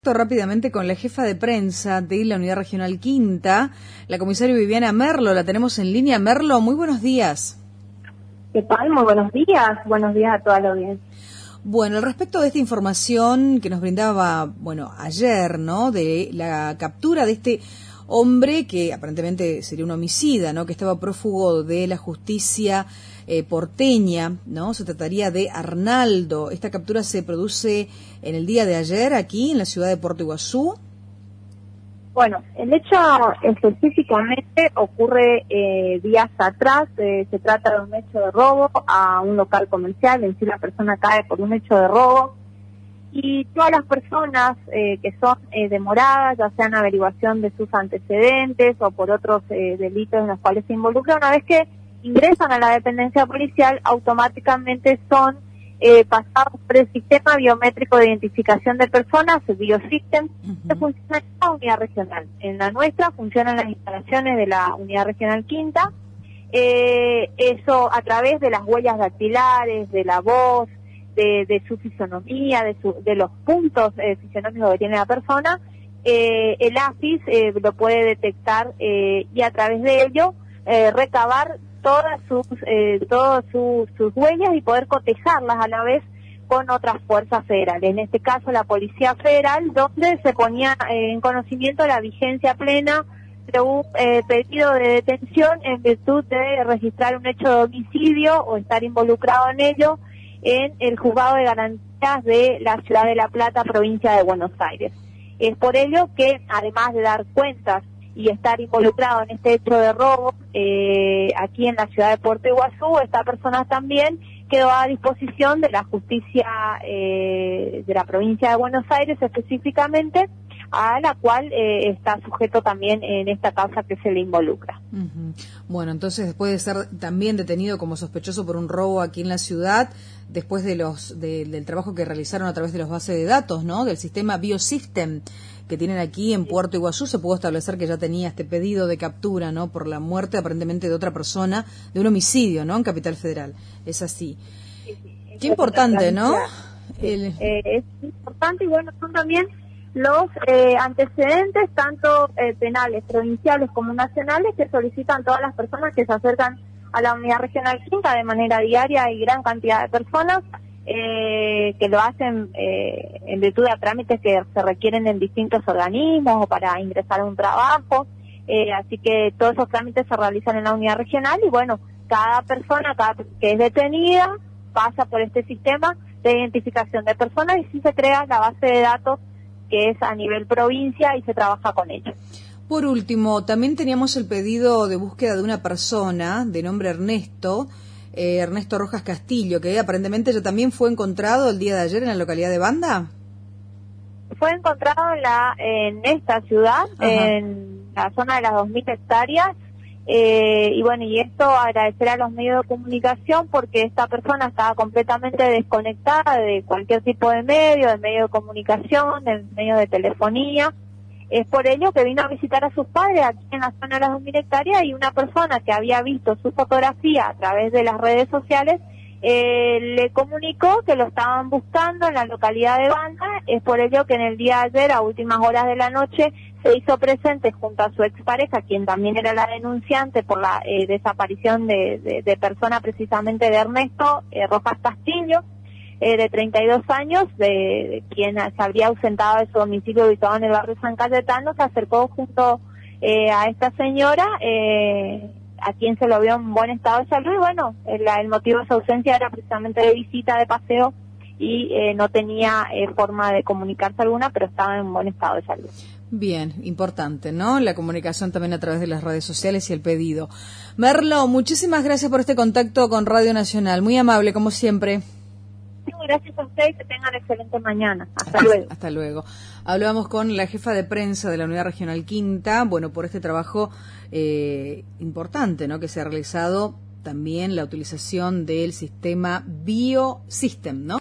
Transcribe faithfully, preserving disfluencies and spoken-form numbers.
Rápidamente con la jefa de prensa de la Unidad Regional Quinta, la comisaria Viviana Merlo. La tenemos en línea. Merlo, muy buenos días. ¿Qué tal? Muy buenos días. Buenos días a toda la audiencia. Bueno, al respecto de esta información que nos brindaba, bueno, ayer, ¿no?, de la captura de este hombre que aparentemente sería un homicida, ¿no?, que estaba prófugo de la justicia eh, porteña, ¿no? Se trataría de Arnaldo. Esta captura se produce en el día de ayer aquí en la ciudad de Puerto Iguazú. Bueno, el hecho específicamente ocurre eh, días atrás. Eh, se trata de un hecho de robo a un local comercial. En sí la persona cae por un hecho de robo. Y todas las personas eh, que son eh, demoradas, ya sean averiguación de sus antecedentes o por otros eh, delitos en los cuales se involucran, una vez que ingresan a la dependencia policial, automáticamente son eh, pasados por el sistema biométrico de identificación de personas, el Biosystem, uh-huh. que funciona en la unidad regional. En la nuestra funcionan las instalaciones de la unidad regional Quinta, eh, eso a través de las huellas dactilares, de la voz, De, de su fisonomía, de, su, de los puntos eh, fisionómicos que tiene la persona, eh, el A F I S eh, lo puede detectar eh, y a través de ello eh, recabar todas sus eh, todas sus, sus huellas y poder cotejarlas a la vez con otras fuerzas federales. En este caso la Policía Federal, donde se ponía eh, en conocimiento la vigencia plena de un eh, pedido de detención en virtud de registrar un hecho de homicidio o estar involucrado en ello en el Juzgado de Garantías de la Ciudad de La Plata, provincia de Buenos Aires. Es por ello que, además de dar cuentas y estar involucrado en este hecho de robo, eh, aquí en la ciudad de Puerto Iguazú, esta persona también quedó a disposición de la justicia eh, de la provincia de Buenos Aires específicamente, a la cual eh, está sujeto también en esta causa que se le involucra. Uh-huh. Bueno, entonces después de ser también detenido como sospechoso por un robo aquí en la ciudad, después de los de, del trabajo que realizaron a través de los bases de datos, ¿no?, del sistema Biosystem que tienen aquí en Puerto Iguazú, se pudo establecer que ya tenía este pedido de captura, ¿no?, por la muerte aparentemente de otra persona, de un homicidio, ¿no?, en Capital Federal. Es así. Sí, sí, Qué importante, ¿no? Sí. El... Eh, es importante y bueno, son también los eh, antecedentes, tanto eh, penales, provinciales como nacionales, que solicitan todas las personas que se acercan a la unidad regional Quinta de manera diaria y gran cantidad de personas eh, que lo hacen eh, en virtud de trámites que se requieren en distintos organismos o para ingresar a un trabajo, eh, así que todos esos trámites se realizan en la unidad regional y bueno, cada persona cada que es detenida pasa por este sistema de identificación de personas y sí se crea la base de datos que es a nivel provincia y se trabaja con ello. Por último, también teníamos el pedido de búsqueda de una persona de nombre Ernesto, eh, Ernesto Rojas Castillo, que aparentemente ya también fue encontrado el día de ayer en la localidad de Banda. Fue encontrado en, la, en esta ciudad, Ajá. en la zona de las dos mil hectáreas, eh, y bueno, y esto agradecer a los medios de comunicación porque esta persona estaba completamente desconectada de cualquier tipo de medio, de medio de comunicación, de medio de telefonía. Es por ello que vino a visitar a sus padres aquí en la zona de las dos mil hectáreas y una persona que había visto su fotografía a través de las redes sociales eh, le comunicó que lo estaban buscando en la localidad de Banda. Es por ello que en el día de ayer, a últimas horas de la noche, se hizo presente junto a su expareja, quien también era la denunciante por la eh, desaparición de, de, de persona precisamente de Ernesto eh, Rojas Castillo, eh, de treinta y dos años, de, de quien se habría ausentado de su domicilio ubicado en el barrio San Cayetano. Se acercó junto eh, a esta señora, eh, a quien se lo vio en buen estado de salud, y bueno, el, el motivo de su ausencia era precisamente de visita, de paseo, y eh, no tenía eh, forma de comunicarse alguna, pero estaba en buen estado de salud. Bien, importante, ¿no? La comunicación también a través de las redes sociales y el pedido. Merlo, muchísimas gracias por este contacto con Radio Nacional, muy amable como siempre. Gracias a ustedes, que tengan excelente mañana. Hasta luego. Hasta luego. Hablábamos con la jefa de prensa de la Unidad Regional Quinta, bueno, por este trabajo eh, importante, ¿no?, que se ha realizado también la utilización del sistema Biosystem, ¿no?